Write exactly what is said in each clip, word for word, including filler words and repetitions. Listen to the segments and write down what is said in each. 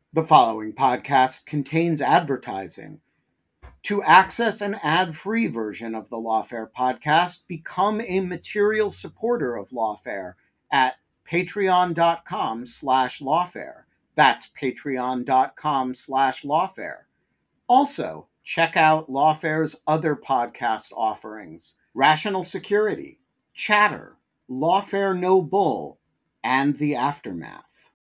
The following podcast contains advertising. To access an ad-free version of the Lawfare podcast, become a material supporter of Lawfare at patreon.com slash lawfare. That's patreon.com slash lawfare. Also, check out Lawfare's other podcast offerings: Rational Security, Chatter, Lawfare No Bull, and The Aftermath.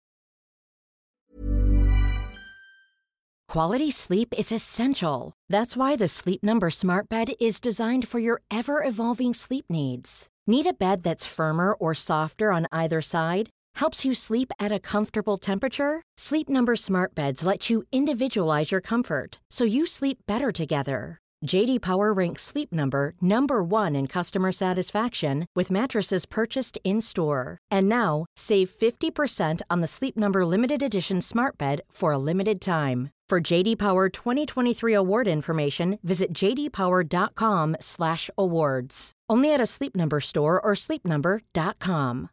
Quality sleep is essential. That's why the Sleep Number Smart Bed is designed for your ever-evolving sleep needs. Need a bed that's firmer or softer on either side? Helps you sleep at a comfortable temperature? Sleep Number Smart Beds let you individualize your comfort so you sleep better together. J D Power ranks Sleep Number number one in customer satisfaction with mattresses purchased in-store. And now, save fifty percent on the Sleep Number Limited Edition Smart Bed for a limited time. For J D Power twenty twenty-three award information, visit jdpower.com slash awards. Only at a Sleep Number store or sleep number dot com.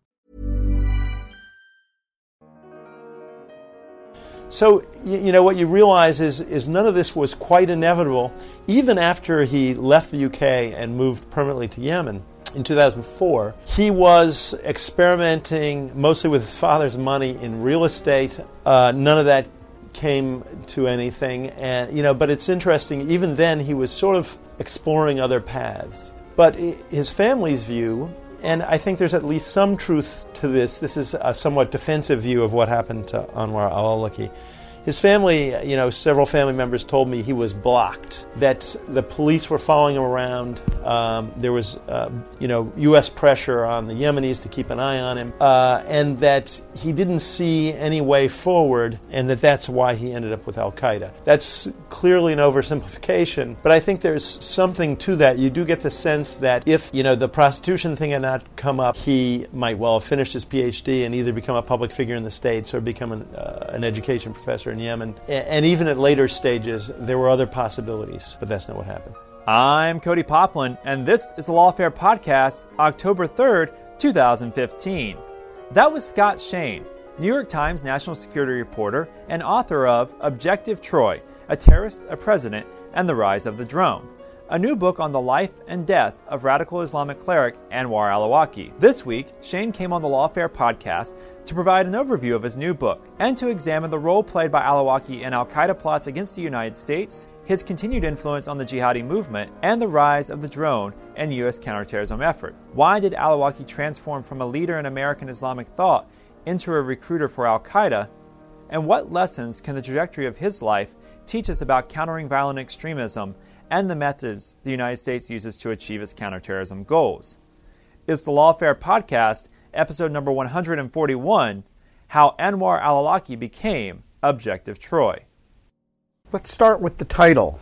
So, you know, what you realize is, is none of this was quite inevitable. Even after he left the U K and moved permanently to Yemen in two thousand four, he was experimenting mostly with his father's money in real estate. Uh, none of that came to anything. And, you know, but it's interesting, even then he was sort of exploring other paths. But his family's view, and I think there's at least some truth to this. This is a somewhat defensive view of what happened to Anwar al-Awlaki. His family, you know, several family members told me he was blocked, that the police were following him around. Um, there was, uh, you know, U S pressure on the Yemenis to keep an eye on him, uh, and that he didn't see any way forward, and that that's why he ended up with Al-Qaeda. That's clearly an oversimplification, but I think there's something to that. You do get the sense that if, you know, the prostitution thing had not come up, he might well have finished his P H D and either become a public figure in the States or become an, uh, an education professor in Yemen. And even at later stages, there were other possibilities, but that's not what happened. I'm Cody Poplin, and this is the Lawfare Podcast, October third, twenty fifteen. That was Scott Shane, New York Times national security reporter and author of Objective Troy, A Terrorist, a President, and the Rise of the Drone, a new book on the life and death of radical Islamic cleric Anwar al-Awlaki. This week, Shane came on the Lawfare Podcast to provide an overview of his new book and to examine the role played by al-Awlaki in al-Qaeda plots against the United States, his continued influence on the jihadi movement, and the rise of the drone and U S counterterrorism effort. Why did al-Awlaki transform from a leader in American Islamic thought into a recruiter for al-Qaeda? And what lessons can the trajectory of his life teach us about countering violent extremism and the methods the United States uses to achieve its counterterrorism goals? It's the Lawfare Podcast, episode number one hundred forty-one, How Anwar al-Awlaki Became Objective Troy. Let's start with the title.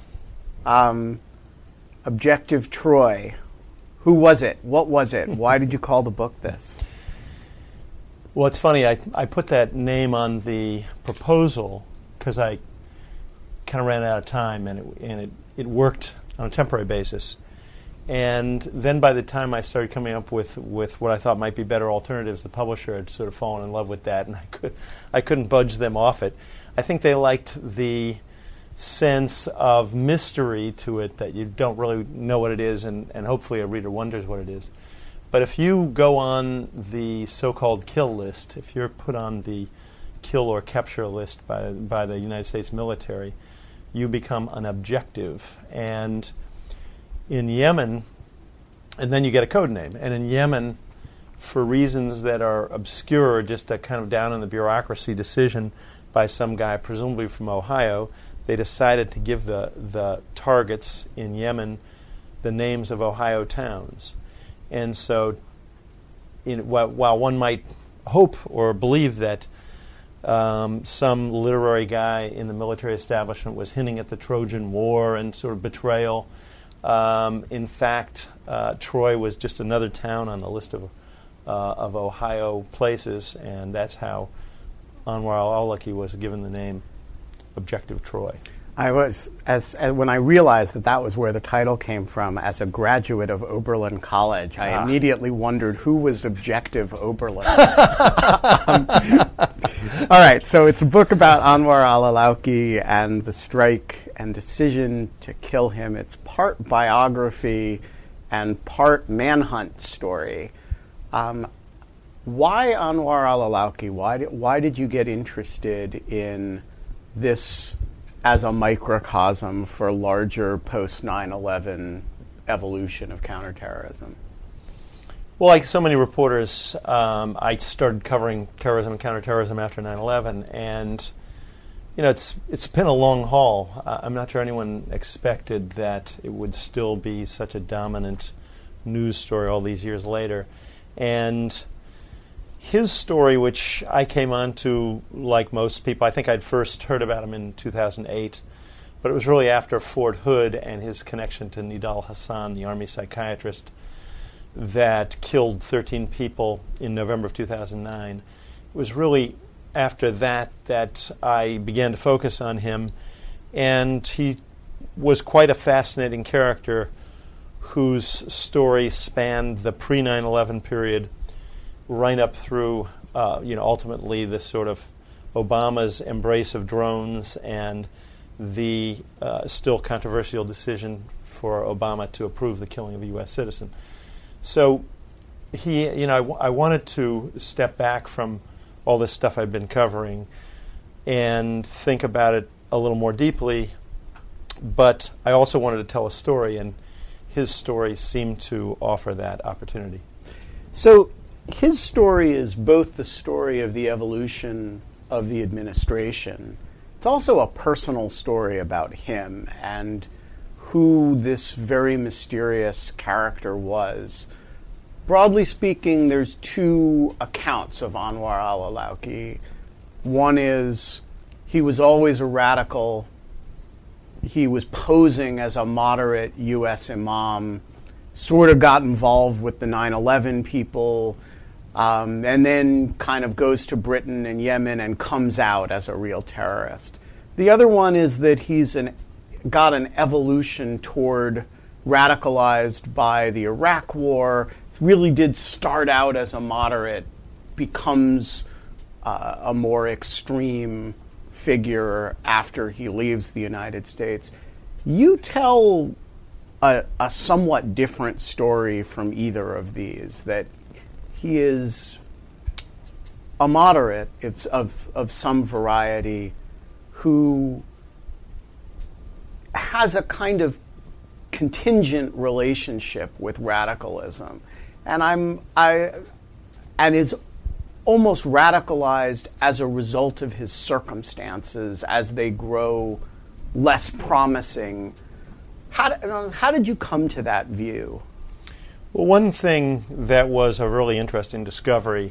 Um, Objective Troy. Who was it? What was it? Why did you call the book this? Well, it's funny. I, I put that name on the proposal because I kind of ran out of time, and it, and it, it worked on a temporary basis. And then by the time I started coming up with, with what I thought might be better alternatives, the publisher had sort of fallen in love with that, and I could I couldn't budge them off it. I think they liked the sense of mystery to it, that you don't really know what it is, and, and hopefully a reader wonders what it is. But if you go on the so-called kill list, if you're put on the kill or capture list by by the United States military, you become an objective. And in Yemen, and then you get a code name. And in Yemen, for reasons that are obscure, just a kind of down in the bureaucracy decision by some guy, presumably from Ohio, they decided to give the, the targets in Yemen the names of Ohio towns. And so in, while, while one might hope or believe that um, some literary guy in the military establishment was hinting at the Trojan War and sort of betrayal, um, in fact, uh, Troy was just another town on the list of, uh, of Ohio places, and that's how Anwar al-Awlaki was given the name Objective Troy. I was, as, as when I realized that that was where the title came from, as a graduate of Oberlin College, I ah. immediately wondered who was Objective Oberlin. um, all right, so it's a book about Anwar al-Awlaki and the strike and decision to kill him. It's part biography and part manhunt story. Um, why Anwar al-Awlaki? Why did, why did you get interested in this as a microcosm for larger post nine eleven evolution of counterterrorism? Well, like so many reporters, um, I started covering terrorism and counterterrorism after nine eleven, and you know, it's it's been a long haul. Uh, I'm not sure anyone expected that it would still be such a dominant news story all these years later. And his story, which I came onto like most people, I think I'd first heard about him in two thousand eight, but it was really after Fort Hood and his connection to Nidal Hasan, the army psychiatrist that killed thirteen people in November of two thousand nine. It was really after that that I began to focus on him, and he was quite a fascinating character whose story spanned the pre nine eleven period right up through, uh, you know, ultimately the sort of Obama's embrace of drones and the uh, still controversial decision for Obama to approve the killing of a U S citizen. So he, you know, I, w- I wanted to step back from all this stuff I've been covering and think about it a little more deeply, but I also wanted to tell a story, and his story seemed to offer that opportunity. So his story is both the story of the evolution of the administration. It's also a personal story about him and who this very mysterious character was. Broadly speaking, there's two accounts of Anwar al-Awlaki. One is he was always a radical. He was posing as a moderate U S imam, sort of got involved with the nine eleven people, um, and then kind of goes to Britain and Yemen and comes out as a real terrorist. The other one is that he's an, got an evolution toward radicalized by the Iraq War, really did start out as a moderate, becomes uh, a more extreme figure after he leaves the United States. You tell a, a somewhat different story from either of these, that he is a moderate if, of, of some variety who has a kind of contingent relationship with radicalism, and I'm I and is almost radicalized as a result of his circumstances as they grow less promising. How how did you come to that view? Well, one thing that was a really interesting discovery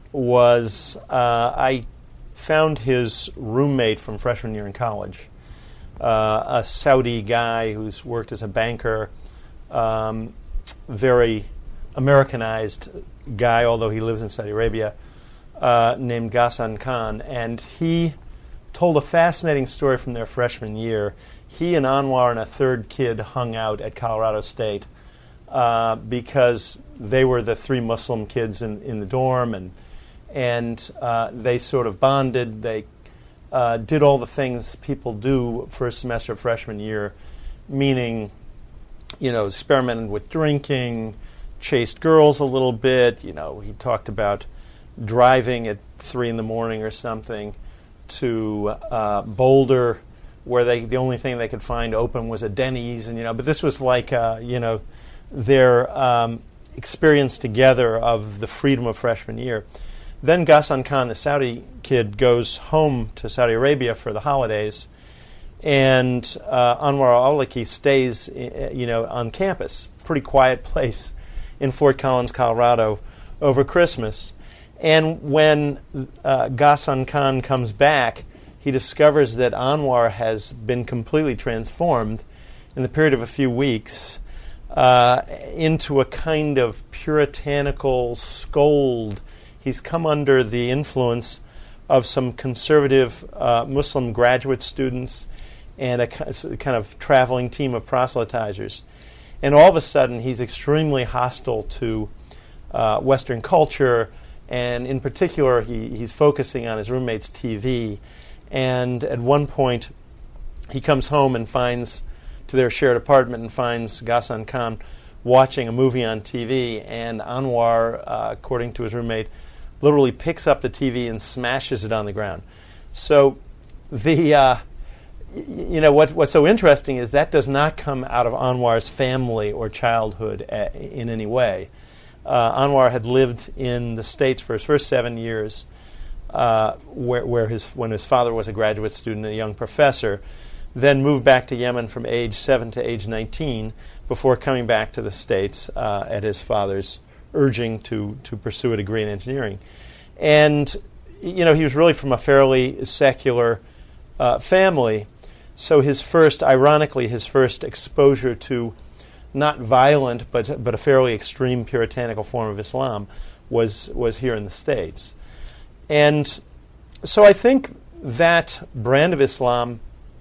was uh, I found his roommate from freshman year in college, uh, a Saudi guy who's worked as a banker, um, very Americanized guy, although he lives in Saudi Arabia, uh, named Ghassan Khan. And he told a fascinating story from their freshman year. He and Anwar and a third kid hung out at Colorado State uh, because they were the three Muslim kids in, in the dorm, and and uh, they sort of bonded. They uh, did all the things people do first semester of freshman year, meaning, you know, experimented with drinking, chased girls a little bit. You know, he talked about driving at three in the morning or something to uh, Boulder, where they the only thing they could find open was a Denny's, and you know. But this was like uh, you know their um, experience together of the freedom of freshman year. Then Ghassan Khan, the Saudi kid, goes home to Saudi Arabia for the holidays, and uh, Anwar al-Awlaki stays, you know, on campus, pretty quiet place in Fort Collins, Colorado, over Christmas. And when uh, Ghassan Khan comes back, he discovers that Anwar has been completely transformed in the period of a few weeks uh, into a kind of puritanical scold. He's come under the influence of some conservative uh, Muslim graduate students, and a kind of traveling team of proselytizers. And all of a sudden, he's extremely hostile to uh, Western culture, and in particular, he, he's focusing on his roommate's T V. And at one point, he comes home and finds, to their shared apartment, and finds Ghassan Khan watching a movie on T V, and Anwar, uh, according to his roommate, literally picks up the T V and smashes it on the ground. So the... Uh, You know, what, what's so interesting is that does not come out of Anwar's family or childhood a, in any way. Uh, Anwar had lived in the States for his first seven years, uh, where, where his when his father was a graduate student, a young professor, then moved back to Yemen from age seven to age nineteen before coming back to the States uh, at his father's urging to, to pursue a degree in engineering. And, you know, he was really from a fairly secular uh, family. So his first, ironically, his first exposure to not violent but but a fairly extreme puritanical form of Islam was was here in the States. And so I think that brand of Islam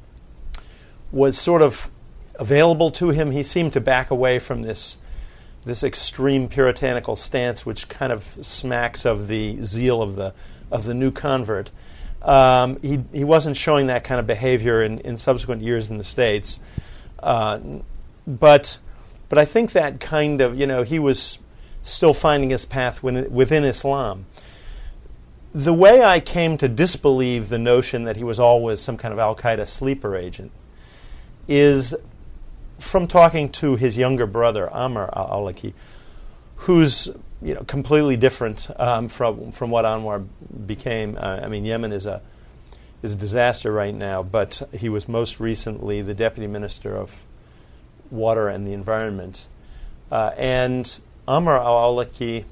was sort of available to him. He seemed to back away from this this extreme puritanical stance, which kind of smacks of the zeal of the of the new convert. Um, he he wasn't showing that kind of behavior in, in subsequent years in the States, uh, but but I think that kind of, you know, he was still finding his path within, within Islam. The way I came to disbelieve the notion that he was always some kind of Al-Qaeda sleeper agent is from talking to his younger brother, Amr al-Awlaki, who's, you know, completely different um, from from what Anwar became. Uh, I mean, Yemen is a is a disaster right now, but he was most recently the deputy minister of water and the environment. Uh, and Amr al-Awlaki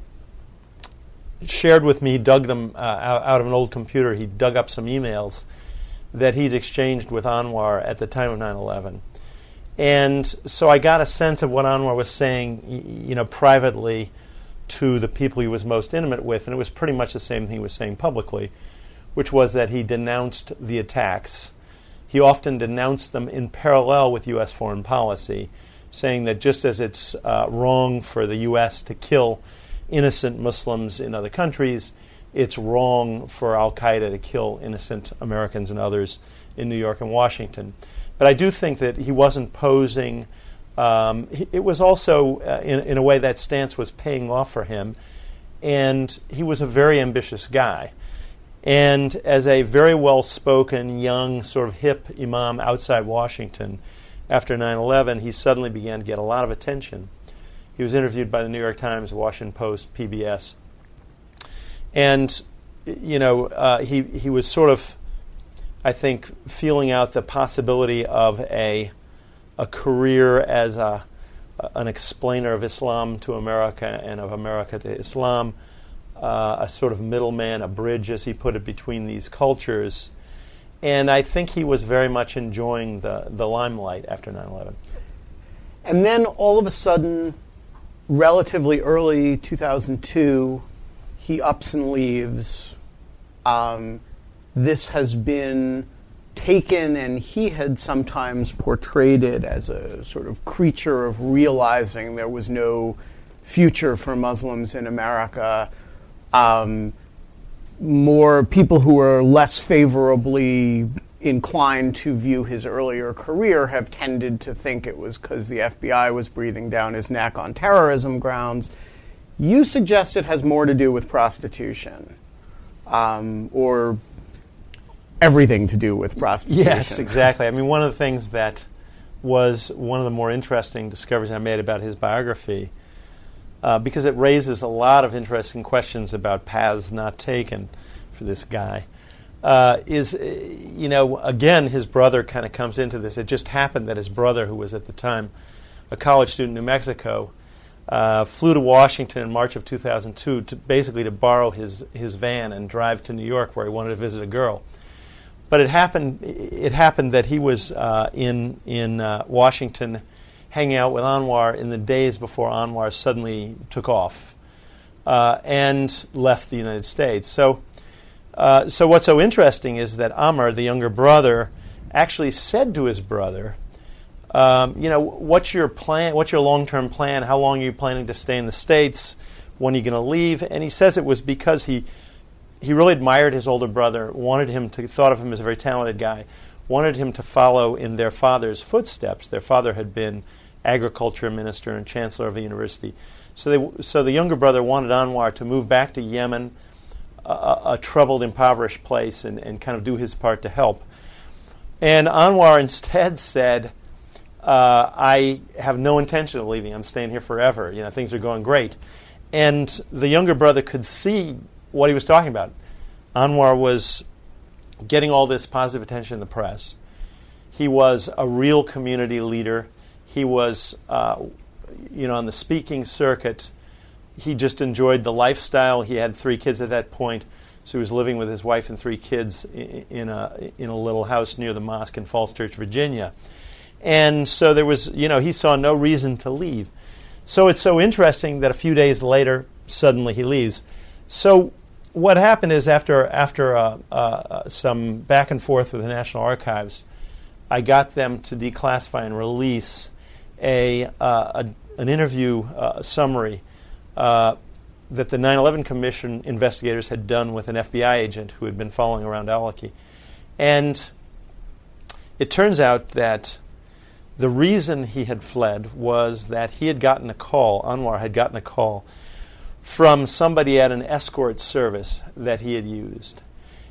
shared with me, dug them uh, out, out of an old computer. He dug up some emails that he'd exchanged with Anwar at the time of nine eleven. And so I got a sense of what Anwar was saying, you know, privately to the people he was most intimate with, and it was pretty much the same thing he was saying publicly, which was that he denounced the attacks. He often denounced them in parallel with U S foreign policy, saying that just as it's uh, wrong for the U S to kill innocent Muslims in other countries, it's wrong for Al-Qaeda to kill innocent Americans and others in New York and Washington. But I do think that he wasn't posing. Um, he, it was also, uh, in, in a way, that stance was paying off for him. And he was a very ambitious guy. And as a very well-spoken, young, sort of hip imam outside Washington, after nine eleven, he suddenly began to get a lot of attention. He was interviewed by the New York Times, Washington Post, P B S. And, you know, uh, he, he was sort of, I think, feeling out the possibility of a a career as a an explainer of Islam to America and of America to Islam, uh, a sort of middleman, a bridge, as he put it, between these cultures. And I think he was very much enjoying the, the limelight after nine eleven. And then all of a sudden, relatively early two thousand two, he ups and leaves. Um, this has been taken, and he had sometimes portrayed it as a sort of creature of realizing there was no future for Muslims in America. Um, more people who are less favorably inclined to view his earlier career have tended to think it was because the F B I was breathing down his neck on terrorism grounds. You suggest it has more to do with prostitution, um, or everything to do with prostitution. Yes, exactly. I mean, one of the things that was one of the more interesting discoveries I made about his biography, uh, because it raises a lot of interesting questions about paths not taken for this guy, uh, is, you know, again, his brother kind of comes into this. It just happened that his brother, who was at the time a college student in New Mexico, uh, flew to Washington in March of two thousand two to basically to borrow his, his van and drive to New York, where he wanted to visit a girl. But it happened. It happened that he was uh, in in uh, Washington, hanging out with Anwar in the days before Anwar suddenly took off uh, and left the United States. So, uh, so what's so interesting is that Amr, the younger brother, actually said to his brother, um, you know, what's your plan? What's your long-term plan? How long are you planning to stay in the States? When are you going to leave? And he says it was because he he really admired his older brother, wanted him to, thought of him as a very talented guy, wanted him to follow in their father's footsteps. Their father had been agriculture minister and chancellor of a university. So they, so the younger brother wanted Anwar to move back to Yemen, a, a troubled, impoverished place, and, and kind of do his part to help. And Anwar instead said, uh, I have no intention of leaving. I'm staying here forever. You know, things are going great. And the younger brother could see what he was talking about. Anwar was getting all this positive attention in the press. He was a real community leader. He was, uh, you know, on the speaking circuit. He just enjoyed the lifestyle. He had three kids at that point, so he was living with his wife and three kids in a in a little house near the mosque in Falls Church, Virginia. And so there was, you know, he saw no reason to leave. So it's so interesting that a few days later, suddenly he leaves. So what happened is after after uh, uh, some back and forth with the National Archives, I got them to declassify and release a, uh, a an interview uh, summary uh, that the nine eleven Commission investigators had done with an F B I agent who had been following around al-Awlaki. And it turns out that the reason he had fled was that he had gotten a call, Anwar had gotten a call, from somebody at an escort service that he had used.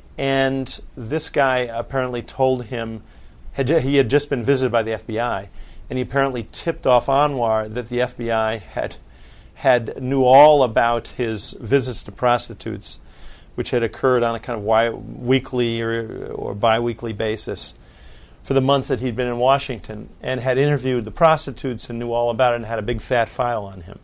And this guy apparently told him, had, he had just been visited by the F B I, and he apparently tipped off Anwar that the F B I had had knew all about his visits to prostitutes, which had occurred on a kind of wi- weekly or, or bi-weekly basis for the months that he'd been in Washington, and had interviewed the prostitutes and knew all about it and had a big fat file on him.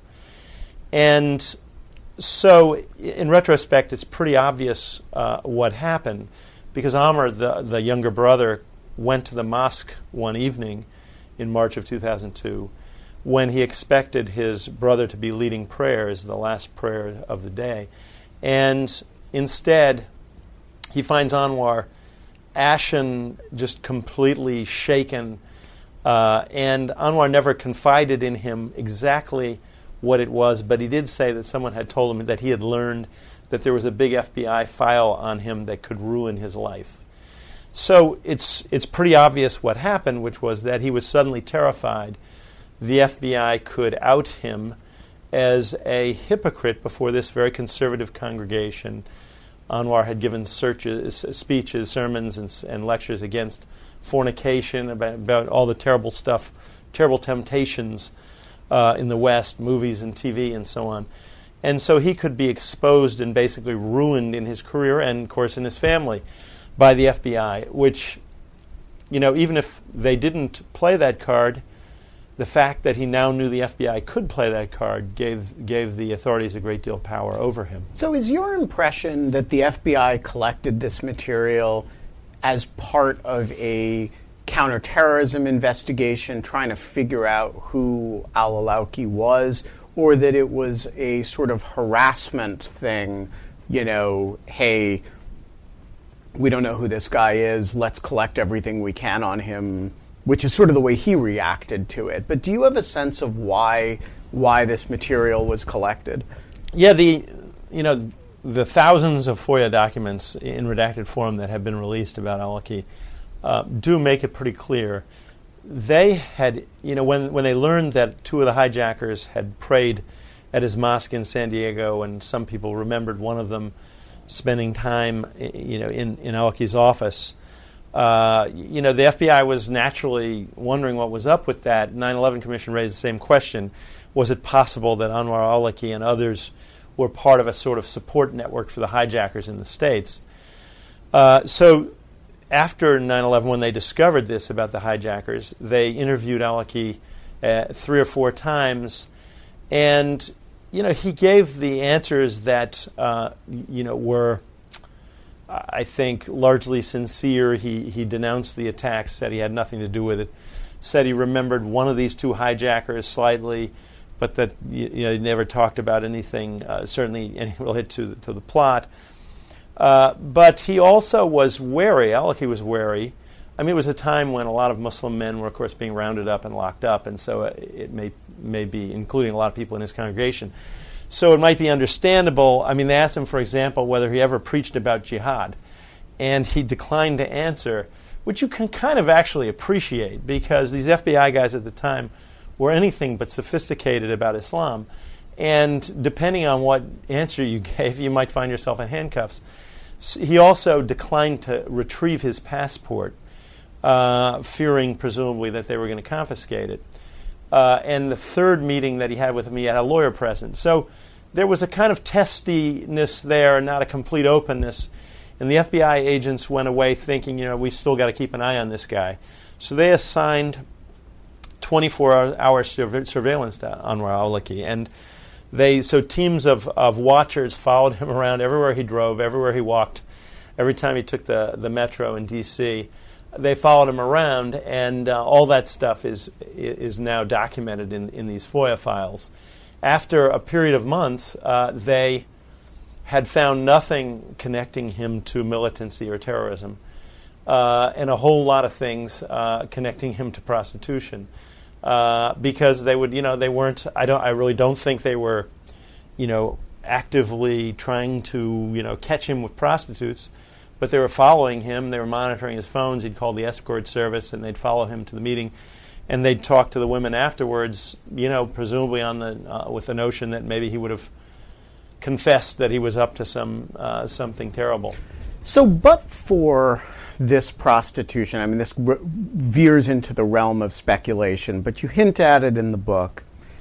And so, in retrospect, it's pretty obvious uh, what happened, because Amr, the, the younger brother, went to the mosque one evening in March of two thousand two when he expected his brother to be leading prayers, the last prayer of the day. And instead, he finds Anwar ashen, just completely shaken, uh, and Anwar never confided in him exactly what it was, but he did say that someone had told him that he had learned that there was a big F B I file on him that could ruin his life. So it's it's pretty obvious what happened, which was that he was suddenly terrified the F B I could out him as a hypocrite before this very conservative congregation. Anwar had given searches, speeches, sermons, and, and lectures against fornication, about, about all the terrible stuff, terrible temptations uh, in the West, movies and T V and so on. And so he could be exposed and basically ruined in his career and, of course, in his family by the F B I, which, you know, even if they didn't play that card, the fact that he now knew the F B I could play that card gave gave the authorities a great deal of power over him. So is your impression that the F B I collected this material as part of a counterterrorism investigation trying to figure out who al-Awlaki was, or that it was a sort of harassment thing, you know, hey, we don't know who this guy is, let's collect everything we can on him, which is sort of the way he reacted to it. But do you have a sense of why why this material was collected? Yeah, the you know the thousands of FOIA documents in redacted form that have been released about al-Awlaki uh, do make it pretty clear. They had, you know, when when they learned that two of the hijackers had prayed at his mosque in San Diego, and some people remembered one of them spending time, you know, in in al-Awlaki's office. Uh, you know, the F B I was naturally wondering what was up with that. nine eleven Commission raised the same question. Was it possible that Anwar al-Awlaki and others were part of a sort of support network for the hijackers in the States? Uh, so after nine eleven, when they discovered this about the hijackers, they interviewed al-Awlaki uh, three or four times, and, you know, he gave the answers that, uh, you know, were, I think, largely sincere. He he denounced the attacks, said he had nothing to do with it, said he remembered one of these two hijackers slightly, but that, you know, he never talked about anything, uh, certainly any related to, to the plot. Uh, but he also was wary, al-Awlaki was wary, I mean, it was a time when a lot of Muslim men were, of course, being rounded up and locked up, and so it may may be including a lot of people in his congregation. So it might be understandable. I mean, they asked him, for example, whether he ever preached about jihad, and he declined to answer, which you can kind of actually appreciate, because these F B I guys at the time were anything but sophisticated about Islam, and depending on what answer you gave, you might find yourself in handcuffs. He also declined to retrieve his passport, uh, fearing presumably that they were going to confiscate it. Uh, and the third meeting that he had with me, he had a lawyer present. So there was a kind of testiness there, not a complete openness. And the F B I agents went away thinking, you know, we still got to keep an eye on this guy. So they assigned twenty-four hour surveillance to Anwar al-Awlaki. And they, so teams of, of watchers followed him around everywhere he drove, everywhere he walked, every time he took the, the metro in D C They followed him around, and uh, all that stuff is is now documented in, in these FOIA files. After a period of months, uh, they had found nothing connecting him to militancy or terrorism, uh, and a whole lot of things uh, connecting him to prostitution, uh, because they would, you know, they weren't. I don't. I really don't think they were, you know, actively trying to, you know, catch him with prostitutes. But they were following him. They were monitoring his phones. He'd call the escort service, and they'd follow him to the meeting, and they'd talk to the women afterwards. You know, presumably on the uh, with the notion that maybe he would have confessed that he was up to some uh, something terrible. So, but for this prostitution, I mean, this re- veers into the realm of speculation, but you hint at it in the book.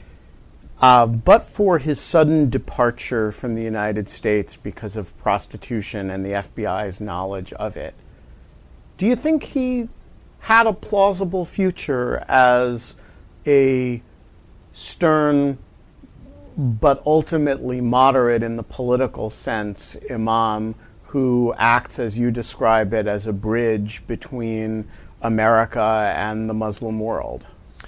Uh, but for his sudden departure from the United States because of prostitution and the F B I's knowledge of it, do you think he had a plausible future as a stern but ultimately moderate in the political sense imam who acts, as you describe it, as a bridge between America and the Muslim world?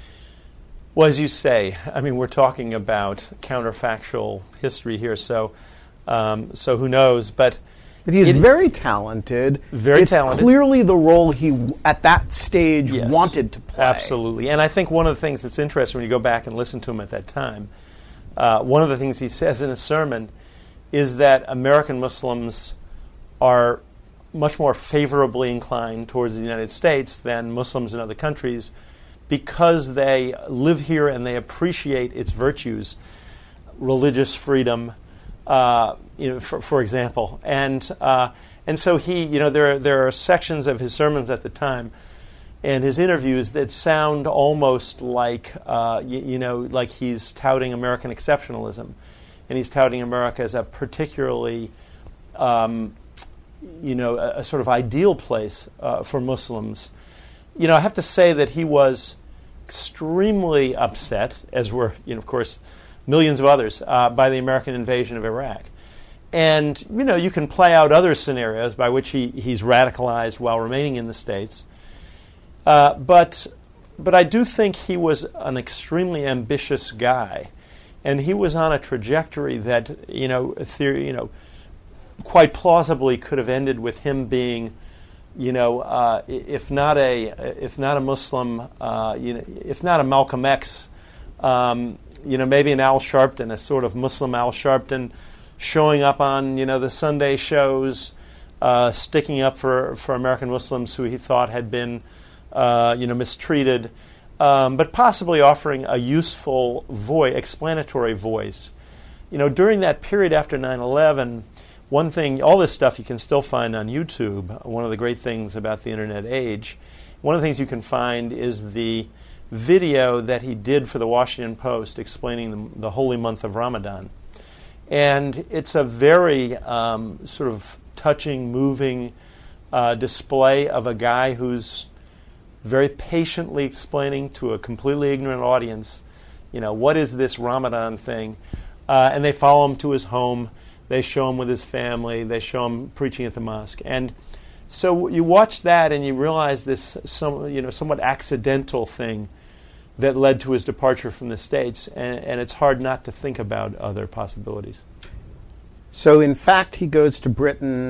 Well, as you say, I mean, we're talking about counterfactual history here, so um, so who knows? But, but he's it, very talented. Very it's talented. Clearly the role he, at that stage, yes, wanted to play. Absolutely. And I think one of the things that's interesting when you go back and listen to him at that time, uh, one of the things he says in his sermon is that American Muslims are much more favorably inclined towards the United States than Muslims in other countries, because they live here and they appreciate its virtues, religious freedom, uh, you know, for, for example. And uh, and so he, you know, there there are sections of his sermons at the time and his interviews that sound almost like, uh, you, you know, like he's touting American exceptionalism, and he's touting America as a particularly, um, you know, a, a sort of ideal place uh, for Muslims. You know, I have to say that he was extremely upset, as were, you know, of course, millions of others, uh, by the American invasion of Iraq. And, you know, you can play out other scenarios by which he, he's radicalized while remaining in the States. Uh, but but I do think he was an extremely ambitious guy. And he was on a trajectory that, you know, theory, you know, quite plausibly could have ended with him being, you know, uh, if not a if not a Muslim, uh, you know, if not a Malcolm X, um, you know, maybe an Al Sharpton, a sort of Muslim Al Sharpton, showing up on, you know, the Sunday shows, uh, sticking up for, for American Muslims who he thought had been, uh, you know, mistreated, um, but possibly offering a useful voice, explanatory voice. You know, during that period after nine eleven. One thing, all this stuff you can still find on YouTube. One of the great things about the internet age, one of the things you can find is the video that he did for the Washington Post explaining the, the holy month of Ramadan. And it's a very um, sort of touching, moving uh, display of a guy who's very patiently explaining to a completely ignorant audience, you know, what is this Ramadan thing? Uh, and they follow him to his home. They show him with his family. They show him preaching at the mosque. And so you watch that and you realize this some, you know, somewhat accidental thing that led to his departure from the States. And, and it's hard not to think about other possibilities. So in fact, he goes to Britain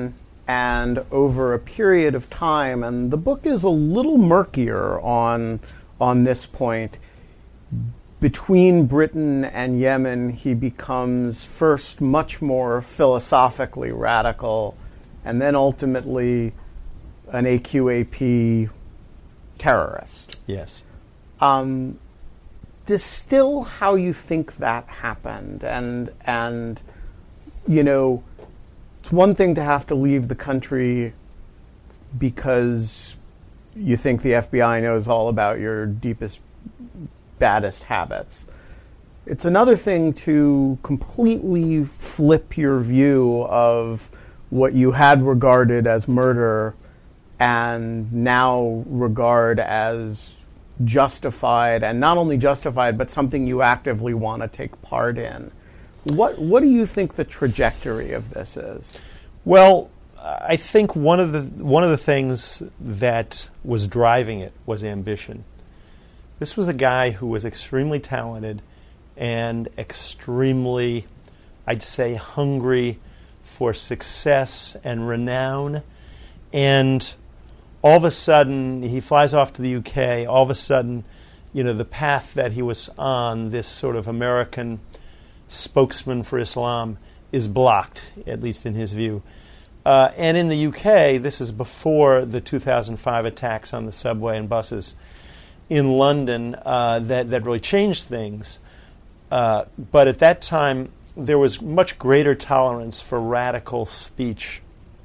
and over a period of time, and the book is a little murkier on on this point, between Britain and Yemen, he becomes first much more philosophically radical, and then ultimately an A Q A P terrorist. Yes. Um, distill how you think that happened, and and you know, it's one thing to have to leave the country because you think the F B I knows all about your deepest, baddest habits. It's another thing to completely flip your view of what you had regarded as murder and now regard as justified, and not only justified, but something you actively want to take part in. What what do you think the trajectory of this is? Well, I think one of the one of the things that was driving it was ambition. This was a guy who was extremely talented and extremely, I'd say, hungry for success and renown. And all of a sudden, he flies off to the U K. All of a sudden, you know, the path that he was on, this sort of American spokesman for Islam, is blocked, at least in his view. Uh, and in the U K, this is before the two thousand five attacks on the subway and buses in London uh, that, that really changed things. Uh, but at that time, there was much greater tolerance for radical speech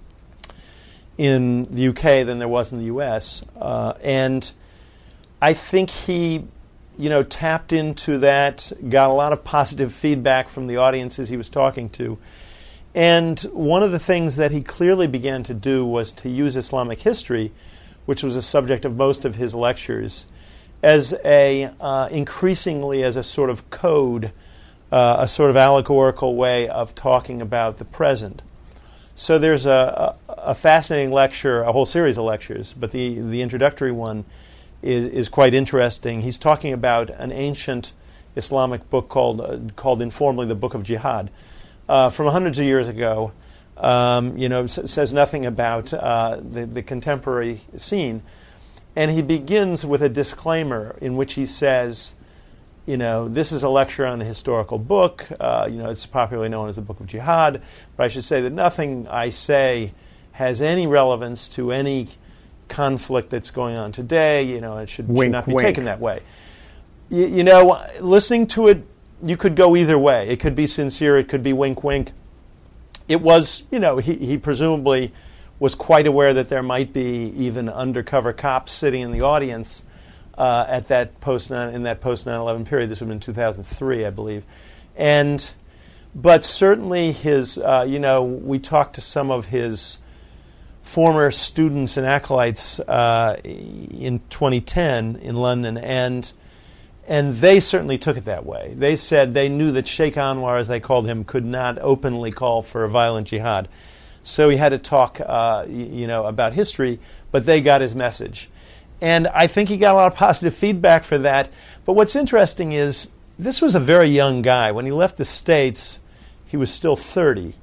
in the U K than there was in the U S. Uh, and I think he, you know, tapped into that, got a lot of positive feedback from the audiences he was talking to. And one of the things that he clearly began to do was to use Islamic history, which was a subject of most of his lectures, as a uh, increasingly as a sort of code, uh, a sort of allegorical way of talking about the present. So there's a, a, a fascinating lecture, a whole series of lectures, but the, the introductory one is, is quite interesting. He's talking about an ancient Islamic book called uh, called informally the Book of Jihad, uh, from hundreds of years ago. Um, you know, s- says nothing about uh, the, the contemporary scene. And he begins with a disclaimer in which he says, you know, this is a lecture on a historical book. Uh, you know, it's popularly known as the Book of Jihad. But I should say that nothing I say has any relevance to any conflict that's going on today. You know, it should, wink, should not be wink. taken that way. You, you know, listening to it, you could go either way. It could be sincere. It could be wink, wink. It was, you know, he, he presumably was quite aware that there might be even undercover cops sitting in the audience uh, at that post in that post nine eleven period. This would have been two thousand three, I believe. And but certainly his, uh, you know, we talked to some of his former students and acolytes uh, in twenty ten in London, and and they certainly took it that way. They said they knew that Sheikh Anwar, as they called him, could not openly call for a violent jihad. So he had to talk, uh, you know, about history, but they got his message. And I think he got a lot of positive feedback for that. But what's interesting is this was a very young guy. When he left the States, he was still thirty.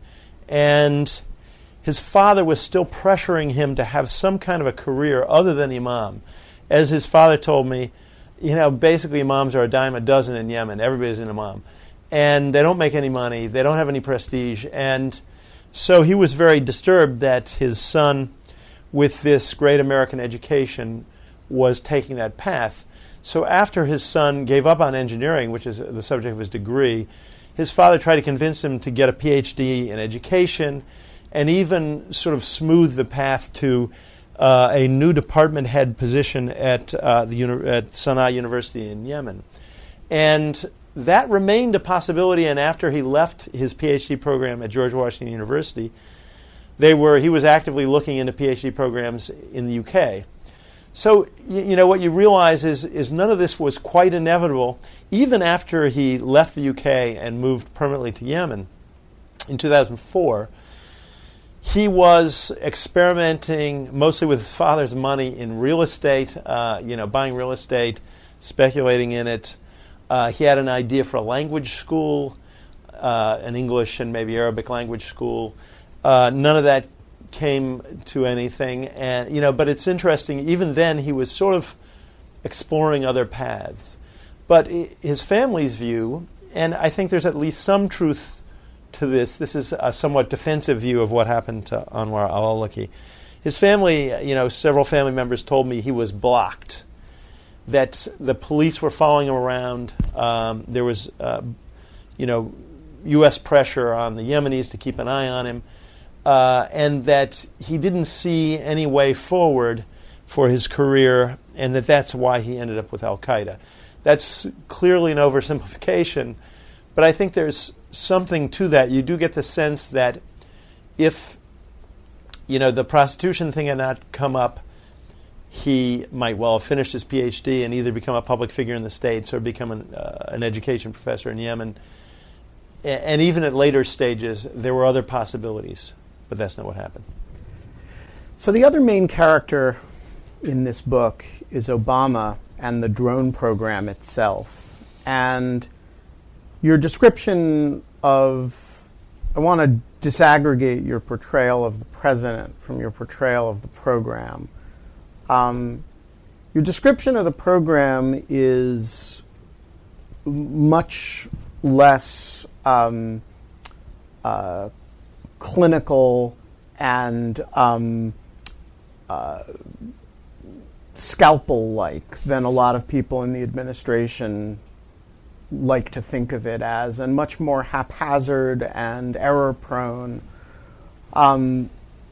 And his father was still pressuring him to have some kind of a career other than imam. As his father told me, you know, basically imams are a dime a dozen in Yemen. Everybody's an imam. And they don't make any money. They don't have any prestige. And so he was very disturbed that his son, with this great American education, was taking that path. So after his son gave up on engineering, which is the subject of his degree, his father tried to convince him to get a P H D in education and even sort of smooth the path to uh, a new department head position at, uh, the uni- at Sana'a University in Yemen. And that remained a possibility, and after he left his P H D program at George Washington University, they were he was actively looking into P H D programs in the U K. So, you, you know, what you realize is, is none of this was quite inevitable. Even after he left the U K and moved permanently to Yemen in two thousand four, he was experimenting mostly with his father's money in real estate, uh, you know, buying real estate, speculating in it. Uh, he had an idea for a language school, uh, an English and maybe Arabic language school. Uh, none of that came to anything. And you know, but it's interesting. Even then, he was sort of exploring other paths. But his family's view, and I think there's at least some truth to this. This is a somewhat defensive view of what happened to Anwar al-Awlaki. His family, you know, several family members told me he was blocked, that the police were following him around. Um, there was, uh, you know, U S pressure on the Yemenis to keep an eye on him, uh, and that he didn't see any way forward for his career, and that that's why he ended up with Al-Qaeda. That's clearly an oversimplification, but I think there's something to that. You do get the sense that if, you know, the prostitution thing had not come up, he might well have finished his P H D and either become a public figure in the States or become an, uh, an education professor in Yemen. A- and even at later stages, there were other possibilities, but that's not what happened. So the other main character in this book is Obama and the drone program itself. And your description of, I want to disaggregate your portrayal of the president from your portrayal of the program. Um, your description of the program is much less um, uh, clinical and um, uh, scalpel-like than a lot of people in the administration like to think of it as, and much more haphazard and error-prone. Um,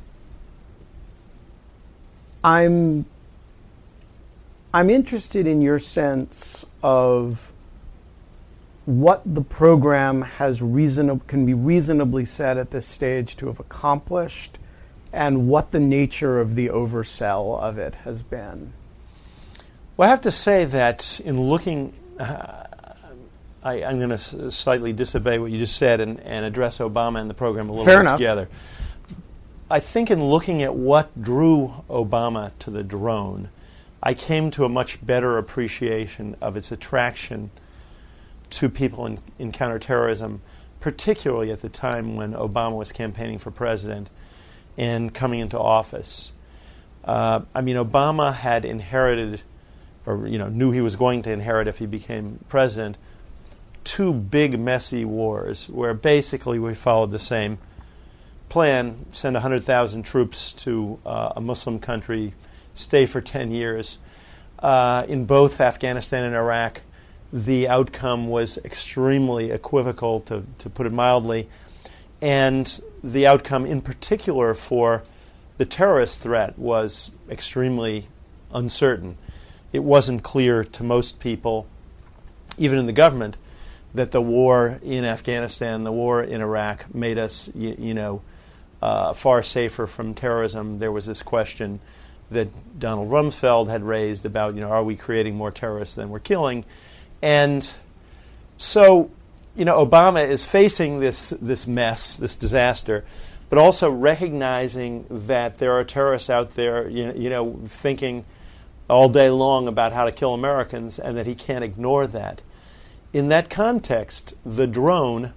I'm I'm interested in your sense of what the program has reason can be reasonably said at this stage to have accomplished, and what the nature of the oversell of it has been. Well, I have to say that in looking, uh, I, I'm going to s- slightly disobey what you just said and, and address Obama and the program a little Fair bit enough. together. I think in looking at what drew Obama to the drone, I came to a much better appreciation of its attraction to people in, in counterterrorism, particularly at the time when Obama was campaigning for president and coming into office. Uh, I mean, Obama had inherited, or you know, knew he was going to inherit if he became president, two big, messy wars where basically we followed the same plan: send one hundred thousand troops to uh, a Muslim country, stay for ten years. Uh, in both Afghanistan and Iraq, the outcome was extremely equivocal, to, to put it mildly, and the outcome in particular for the terrorist threat was extremely uncertain. It wasn't clear to most people, even in the government, that the war in Afghanistan, the war in Iraq, made us, you, you know, uh, far safer from terrorism. There was this question that Donald Rumsfeld had raised about, you know, are we creating more terrorists than we're killing? And so, you know, Obama is facing this this mess, this disaster, but also recognizing that there are terrorists out there, you know, you know, thinking all day long about how to kill Americans, and that he can't ignore that. In that context, the drone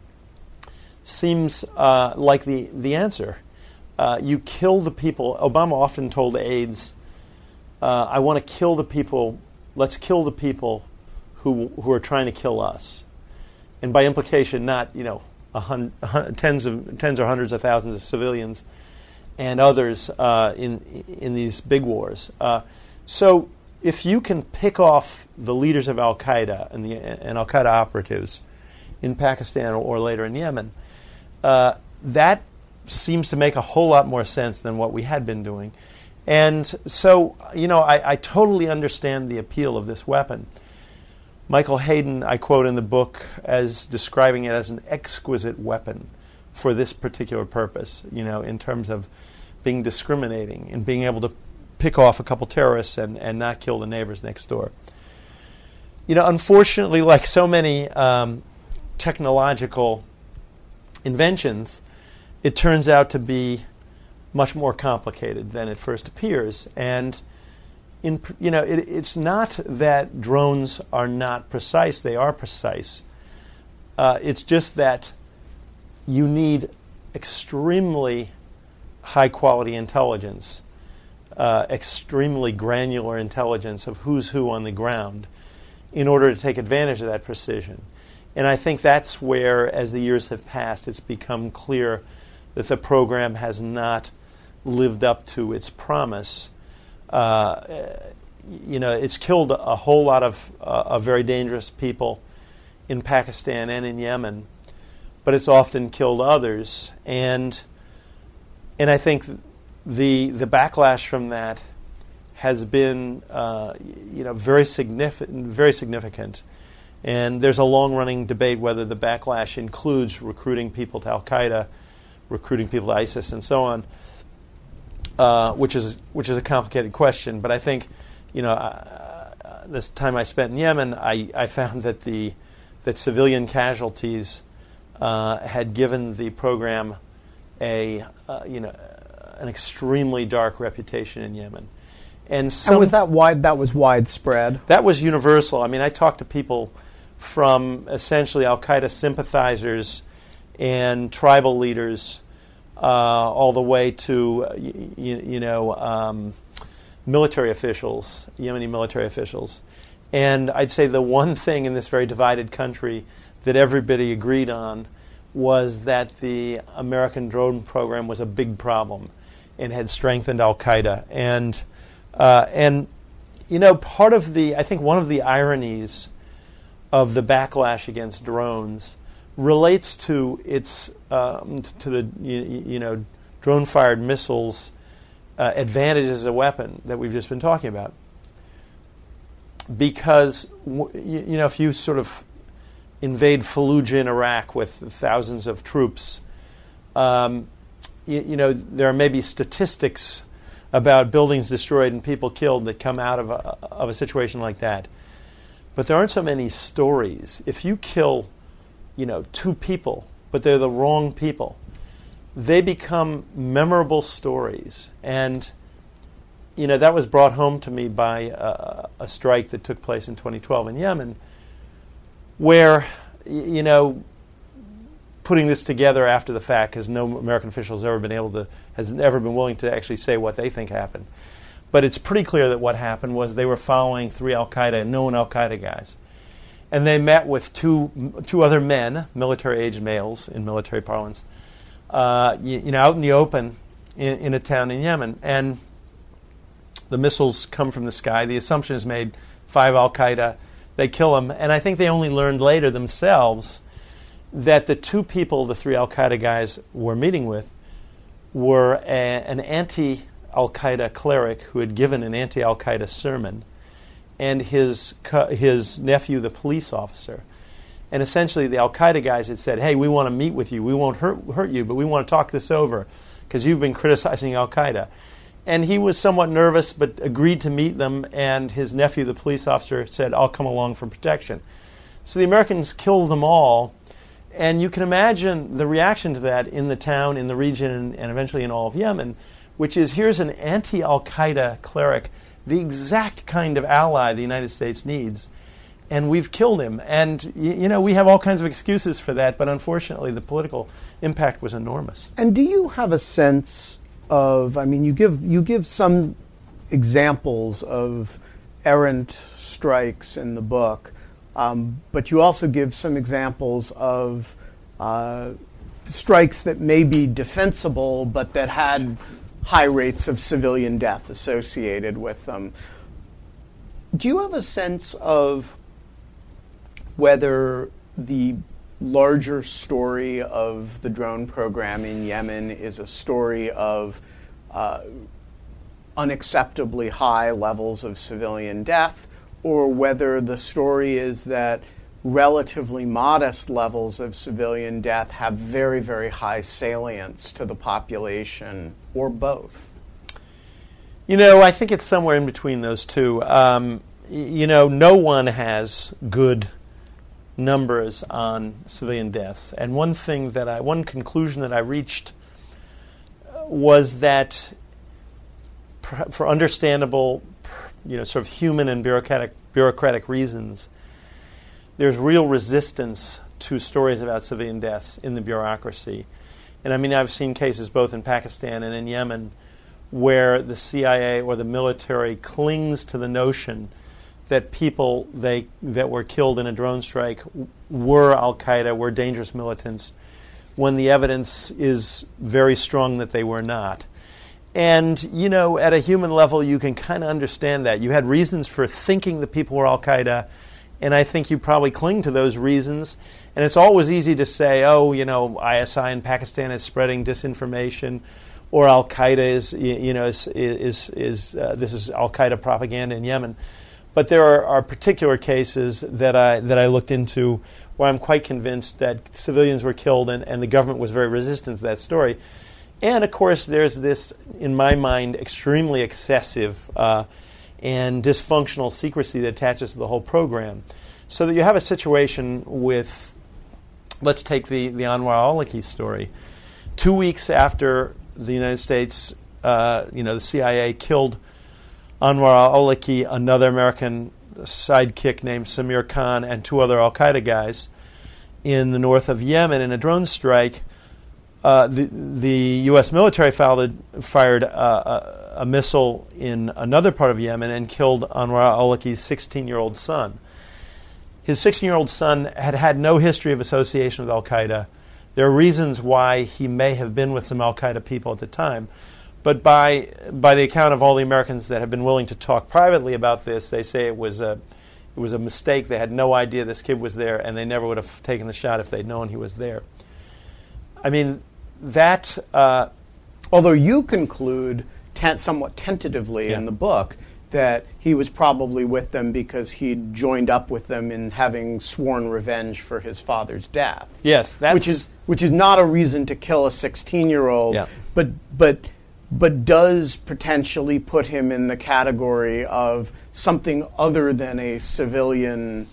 seems uh, like the, the answer. Uh, you kill the people. Obama often told aides, uh, I want to kill the people, let's kill the people who who are trying to kill us. And by implication, not, you know, a hun- a hun- tens of tens or hundreds of thousands of civilians and others uh, in in these big wars. Uh, so if you can pick off the leaders of Al-Qaeda and the and Al-Qaeda operatives in Pakistan or, or later in Yemen, uh, that seems to make a whole lot more sense than what we had been doing. And so, you know, I, I totally understand the appeal of this weapon. Michael Hayden, I quote in the book as describing it as an exquisite weapon for this particular purpose, you know, in terms of being discriminating and being able to pick off a couple terrorists and, and not kill the neighbors next door. You know, unfortunately, like so many um, technological inventions, it turns out to be much more complicated than it first appears. And in, you know, it, it's not that drones are not precise; they are precise. Uh, it's just that you need extremely high-quality intelligence, uh, extremely granular intelligence of who's who on the ground in order to take advantage of that precision. And I think that's where, as the years have passed, it's become clear that the program has not lived up to its promise. Uh, you know, it's killed a whole lot of, uh, of very dangerous people in Pakistan and in Yemen, but it's often killed others. And and I think the the backlash from that has been uh, you know very significant, very significant. And there's a long-running debate whether the backlash includes recruiting people to Al-Qaeda, recruiting people to ISIS, and so on, uh, which is which is a complicated question. But I think, you know, uh, this time I spent in Yemen, I, I found that the that civilian casualties uh, had given the program a uh, you know an extremely dark reputation in Yemen, and, some, and was that wide? That was widespread. That was universal. I mean, I talked to people from essentially Al-Qaeda sympathizers and tribal leaders, uh, all the way to uh, you, you know um, military officials, Yemeni military officials. And I'd say the one thing in this very divided country that everybody agreed on was that the American drone program was a big problem and had strengthened Al-Qaeda. And uh, and you know, part of the I think one of the ironies of the backlash against drones relates to its um, to the you, you know drone-fired missiles uh, advantage as a weapon that we've just been talking about. Because you, you know, if you sort of invade Fallujah in Iraq with thousands of troops, um, you, you know there are maybe statistics about buildings destroyed and people killed that come out of a, of a situation like that. But there aren't so many stories. If you kill, you know, two people, but they're the wrong people, they become memorable stories. And, you know, that was brought home to me by a, a strike that took place in twenty twelve in Yemen, where, you know, putting this together after the fact, because no American official has ever been able to, has never been willing to actually say what they think happened. But it's pretty clear that what happened was they were following three Al-Qaeda, known Al-Qaeda guys. And they met with two two other men, military-aged males in military parlance, uh, you, you know, out in the open in, in a town in Yemen. And the missiles come from the sky. The assumption is made, five Al-Qaeda. They kill them. And I think they only learned later themselves that the two people the three Al-Qaeda guys were meeting with were a, an anti- Al-Qaeda cleric who had given an anti-Al-Qaeda sermon, and his his nephew, the police officer. And essentially the Al-Qaeda guys had said, hey, we want to meet with you. We won't hurt, hurt you, but we want to talk this over because you've been criticizing Al-Qaeda. And he was somewhat nervous but agreed to meet them, and his nephew, the police officer, said, I'll come along for protection. So the Americans killed them all, and you can imagine the reaction to that in the town, in the region, and, and eventually in all of Yemen, which is here's an anti-Al-Qaeda cleric, the exact kind of ally the United States needs, and we've killed him. And, you, you know, we have all kinds of excuses for that, but unfortunately the political impact was enormous. And do you have a sense of, I mean, you give you give some examples of errant strikes in the book, um, but you also give some examples of uh, strikes that may be defensible, but that had high rates of civilian death associated with them. Do you have a sense of whether the larger story of the drone program in Yemen is a story of uh, unacceptably high levels of civilian death, or whether the story is that relatively modest levels of civilian death have very, very high salience to the population, or both? You know, I think it's somewhere in between those two. Um, you know, no one has good numbers on civilian deaths. And one thing that I, one conclusion that I reached was that for understandable, you know, sort of human and bureaucratic bureaucratic reasons, there's real resistance to stories about civilian deaths in the bureaucracy. and I mean I've seen cases both in Pakistan and in Yemen where the C I A or the military clings to the notion that people they that were killed in a drone strike were Al-Qaeda, were dangerous militants, when the evidence is very strong that they were not. And, you know, at a human level, you can kind of understand that. You had reasons for thinking that people were Al-Qaeda, and I think you probably cling to those reasons. And it's always easy to say, oh, you know, I S I in Pakistan is spreading disinformation, or Al-Qaeda is, you know, is, is, is uh, this is Al-Qaeda propaganda in Yemen. But there are, are particular cases that I that I looked into where I'm quite convinced that civilians were killed, and, and the government was very resistant to that story. And, of course, there's this, in my mind, extremely excessive uh, and dysfunctional secrecy that attaches to the whole program. So that you have a situation with, let's take the, the Anwar al-Awlaki story. Two weeks after the United States, uh, you know, the C I A killed Anwar al-Awlaki, another American sidekick named Samir Khan, and two other al-Qaeda guys in the north of Yemen in a drone strike, Uh, the, the U S military fired, fired uh, a, a missile in another part of Yemen and killed Anwar al-Awlaki's sixteen-year-old son. His sixteen-year-old son had had no history of association with Al-Qaeda. There are reasons why he may have been with some Al-Qaeda people at the time, but by by the account of all the Americans that have been willing to talk privately about this, they say it was a it was a mistake. They had no idea this kid was there, and they never would have taken the shot if they'd known he was there. I mean, that... Uh, Although you conclude, ten- somewhat tentatively yeah. in the book, that he was probably with them because he'd joined up with them in having sworn revenge for his father's death. Yes, that's... Which is, which is not a reason to kill a sixteen-year-old, yeah. but, but, but does potentially put him in the category of something other than a civilian...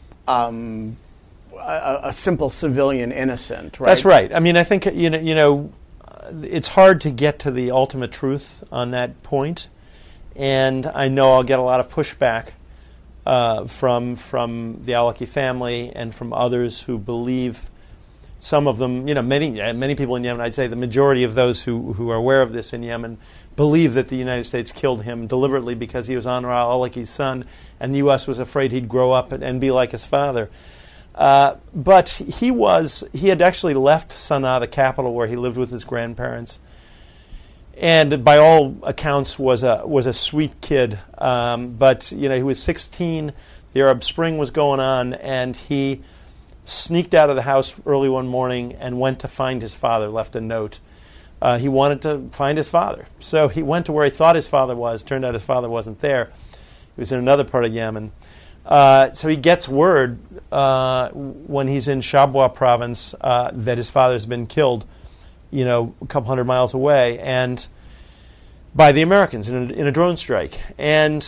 Um, A, a simple civilian innocent, right? That's right. I mean, I think you know, you know, it's hard to get to the ultimate truth on that point, and I know I'll get a lot of pushback uh, from from the Awlaki family and from others who believe. Some of them, you know, many many people in Yemen. I'd say the majority of those who who are aware of this in Yemen believe that the United States killed him deliberately because he was Anwar al-Awlaki's son, and the U S was afraid he'd grow up and, and be like his father. Uh, but he was, he had actually left Sana'a, the capital where he lived with his grandparents, and by all accounts was a was a sweet kid. Um, but, you know, he was sixteen, the Arab Spring was going on, and he sneaked out of the house early one morning and went to find his father, left a note. Uh, he wanted to find his father. So he went to where he thought his father was. Turned out his father wasn't there. He was in another part of Yemen. Uh, so he gets word uh, when he's in Shabwa province uh, that his father's been killed, you know, a couple hundred miles away, and by the Americans in a, in a drone strike. And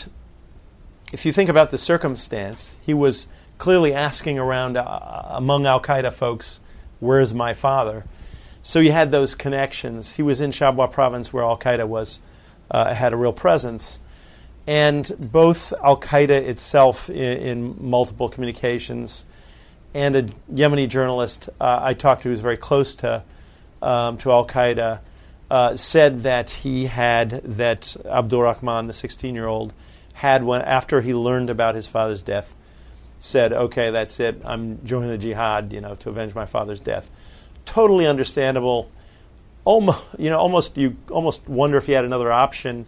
if you think about the circumstance, he was clearly asking around uh, among Al-Qaeda folks, "Where's my father?" So you had those connections. He was in Shabwa province where Al-Qaeda was uh, had a real presence. And both Al-Qaeda itself in, in multiple communications and a Yemeni journalist uh, I talked to who was very close to um, to Al-Qaeda uh, said that he had, that Abdul Rahman, the sixteen-year-old, had, when after he learned about his father's death, said, okay, that's it, I'm joining the jihad, you know, to avenge my father's death. Totally understandable. Almost, you know, almost you almost wonder if he had another option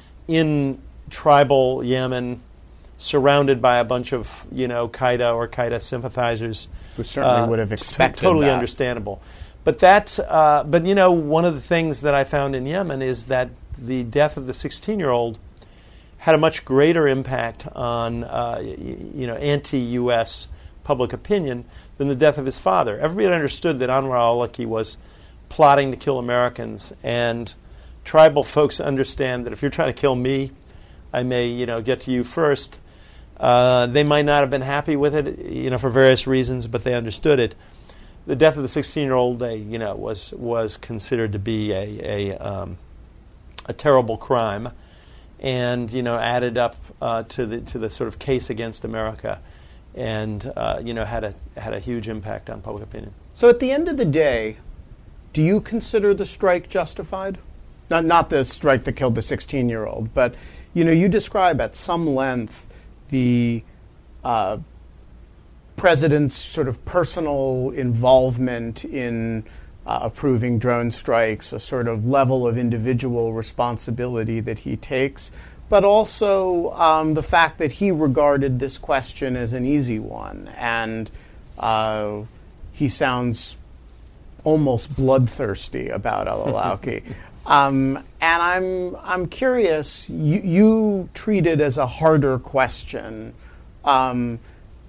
in tribal Yemen, surrounded by a bunch of, you know, Qaeda or Qaeda sympathizers, who certainly uh, would have expected t- totally that. understandable. But that, uh, but you know, one of the things that I found in Yemen is that the death of the sixteen-year-old had a much greater impact on, uh, y- you know, anti-U S public opinion than the death of his father. Everybody understood that Anwar al-Awlaki was plotting to kill Americans, and tribal folks understand that if you're trying to kill me, I may, you know, get to you first. Uh, they might not have been happy with it, you know, for various reasons, but they understood it. The death of the sixteen-year-old, they, you know, was was considered to be a a, um, a terrible crime, and you know, added up uh, to the to the sort of case against America, and uh, you know, had a had a huge impact on public opinion. So at the end of the day, do you consider the strike justified? Not not the strike that killed the sixteen-year-old, but you know, you describe at some length the uh, president's sort of personal involvement in uh, approving drone strikes, a sort of level of individual responsibility that he takes, but also um, the fact that he regarded this question as an easy one, and uh, he sounds almost bloodthirsty about al-Awlaki. um, and I'm I'm curious, you, you treat it as a harder question. Um,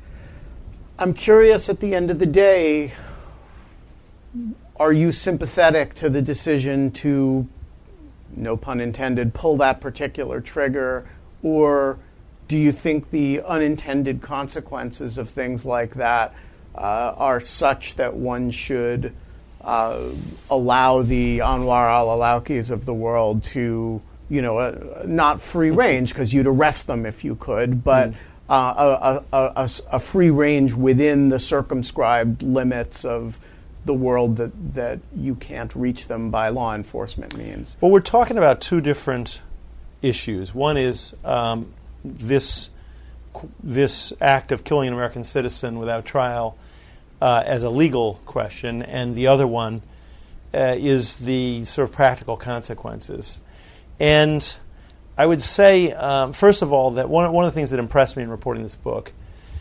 I'm curious, at the end of the day, are you sympathetic to the decision to, no pun intended, pull that particular trigger, or do you think the unintended consequences of things like that uh, are such that one should uh, allow the Anwar al-Awlakis of the world to, you know, uh, not free range, because you'd arrest them if you could, but mm. uh, a, a, a, a free range within the circumscribed limits of the world that, that you can't reach them by law enforcement means? Well, we're talking about two different issues. One is um, this this act of killing an American citizen without trial uh, as a legal question, and the other one uh, is the sort of practical consequences. And I would say, um, first of all, that one, one of the things that impressed me in reporting this book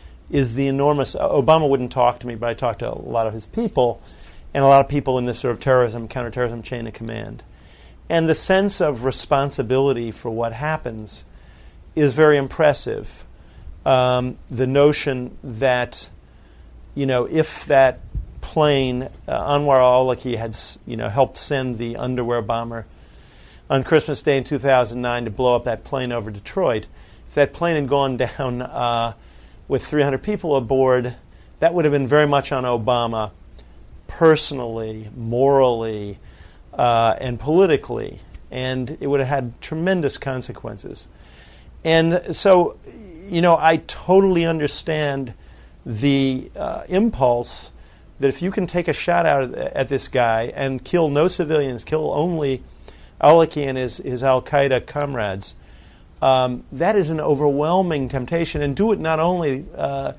is the enormous... Uh, Obama wouldn't talk to me, but I talked to a lot of his people, and a lot of people in this sort of terrorism, counterterrorism chain of command. And the sense of responsibility for what happens is very impressive. Um, the notion that, you know, if that plane, uh, Anwar al-Awlaki had, you know, helped send the underwear bomber on Christmas Day in two thousand nine to blow up that plane over Detroit, if that plane had gone down uh, with three hundred people aboard, that would have been very much on Obama personally, morally, uh, and politically, and it would have had tremendous consequences. And so, you know, I totally understand the uh, impulse that if you can take a shot out at this guy and kill no civilians, kill only al-Awlaki and his, his al-Qaeda comrades, um, that is an overwhelming temptation, and do it not only uh,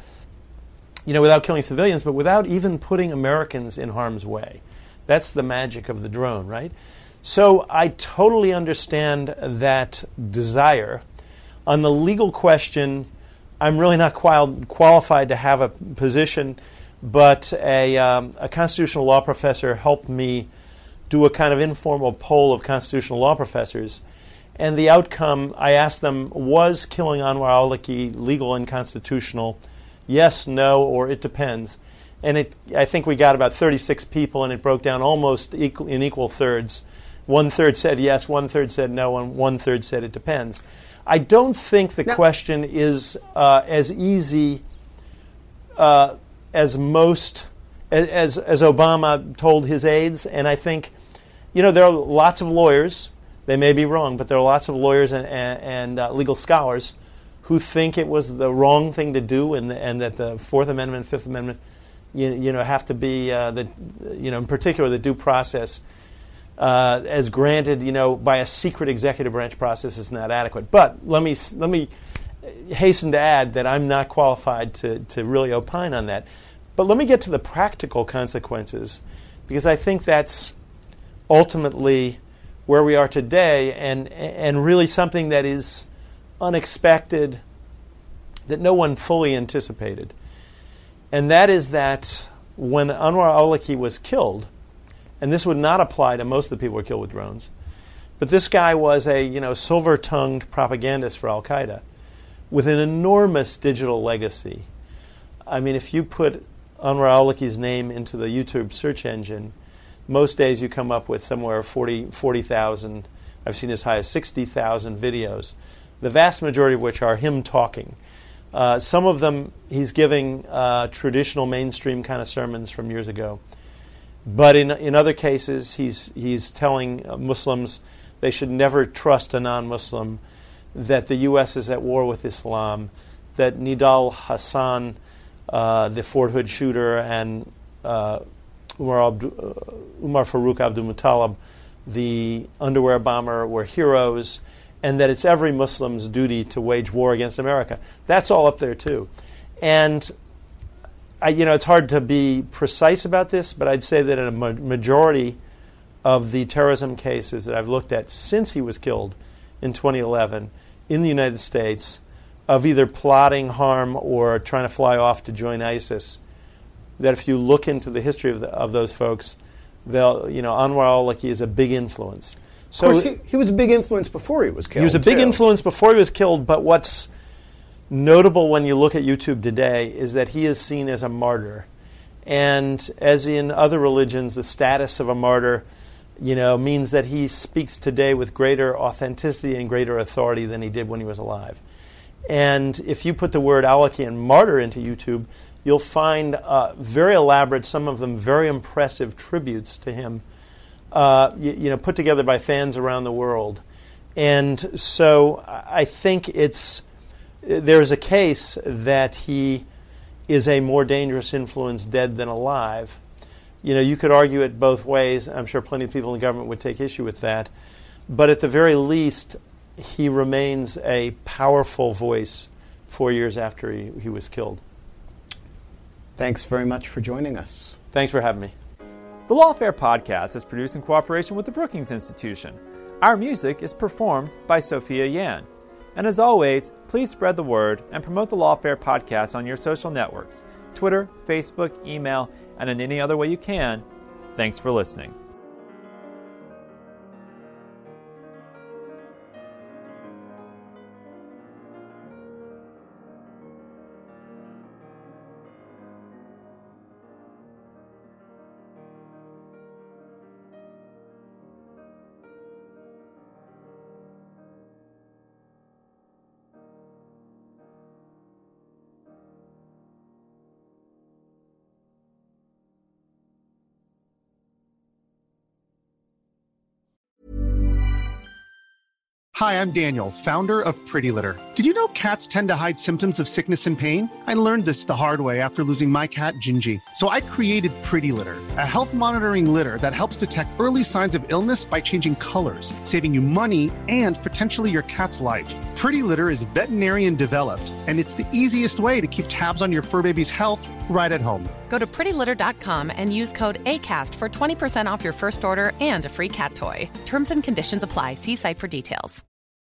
you know, without killing civilians, but without even putting Americans in harm's way. That's the magic of the drone, right? So I totally understand that desire. On the legal question, I'm really not qual- qualified to have a position, but a, um, a constitutional law professor helped me do a kind of informal poll of constitutional law professors. And the outcome, I asked them, was killing Anwar al-Awlaki legal and constitutional? Yes, no, or it depends. And it, I think we got about thirty-six people, and it broke down almost equal, in equal thirds. One third said yes, one third said no, and one third said it depends. I don't think the no. question is uh, as easy uh, as most, as, as Obama told his aides. And I think, you know, there are lots of lawyers. They may be wrong, but there are lots of lawyers and, and, and uh, legal scholars who think it was the wrong thing to do, and, and that the Fourth Amendment, Fifth Amendment, you, you know, have to be uh, the, you know, in particular the due process uh, as granted, you know, by a secret executive branch process is not adequate. But let me let me hasten to add that I'm not qualified to to really opine on that. But let me get to the practical consequences, because I think that's ultimately where we are today, and and really something that is unexpected, that no one fully anticipated. And that is that when Anwar al-Awlaki was killed, and this would not apply to most of the people who were killed with drones, but this guy was a, you know, silver-tongued propagandist for al-Qaeda with an enormous digital legacy. I mean, if you put Anwar al-Awlaki's name into the YouTube search engine, most days you come up with somewhere forty thousand, I've seen as high as sixty thousand videos, the vast majority of which are him talking. Uh, some of them he's giving uh, traditional mainstream kind of sermons from years ago. But in in other cases, he's he's telling Muslims they should never trust a non-Muslim, that the U S is at war with Islam, that Nidal Hassan, uh, the Fort Hood shooter, and uh, Umar, Abdu, uh, Umar Farouk Abdul-Muttalib, the underwear bomber, were heroes, and that it's every Muslim's duty to wage war against America. That's all up there too. And I, you know, it's hard to be precise about this, but I'd say that in a ma- majority of the terrorism cases that I've looked at since he was killed in twenty eleven in the United States, of either plotting harm or trying to fly off to join ISIS, that if you look into the history of, the, of those folks, they'll, you know, Anwar al-Awlaki is a big influence. So of course, he, he was a big influence before he was killed. He was a big too. influence before he was killed, but what's notable when you look at YouTube today is that he is seen as a martyr. And as in other religions, the status of a martyr, you know, means that he speaks today with greater authenticity and greater authority than he did when he was alive. And if you put the word Awlaki and martyr into YouTube, you'll find uh, very elaborate, some of them very impressive tributes to him, uh, you, you know, put together by fans around the world. And so I think it's there's a case that he is a more dangerous influence dead than alive. You know, you could argue it both ways. I'm sure plenty of people in the government would take issue with that. But at the very least, he remains a powerful voice four years after he, he was killed. Thanks very much for joining us. Thanks for having me. The Lawfare Podcast is produced in cooperation with the Brookings Institution. Our music is performed by Sophia Yan. And as always, please spread the word and promote the Lawfare Podcast on your social networks, Twitter, Facebook, email, and in any other way you can. Thanks for listening. Hi, I'm Daniel, founder of Pretty Litter. Did you know cats tend to hide symptoms of sickness and pain? I learned this the hard way after losing my cat, Gingy. So I created Pretty Litter, a health monitoring litter that helps detect early signs of illness by changing colors, saving you money and potentially your cat's life. Pretty Litter is veterinarian developed, and it's the easiest way to keep tabs on your fur baby's health right at home. Go to pretty litter dot com and use code ACAST for twenty percent off your first order and a free cat toy. Terms and conditions apply. See site for details.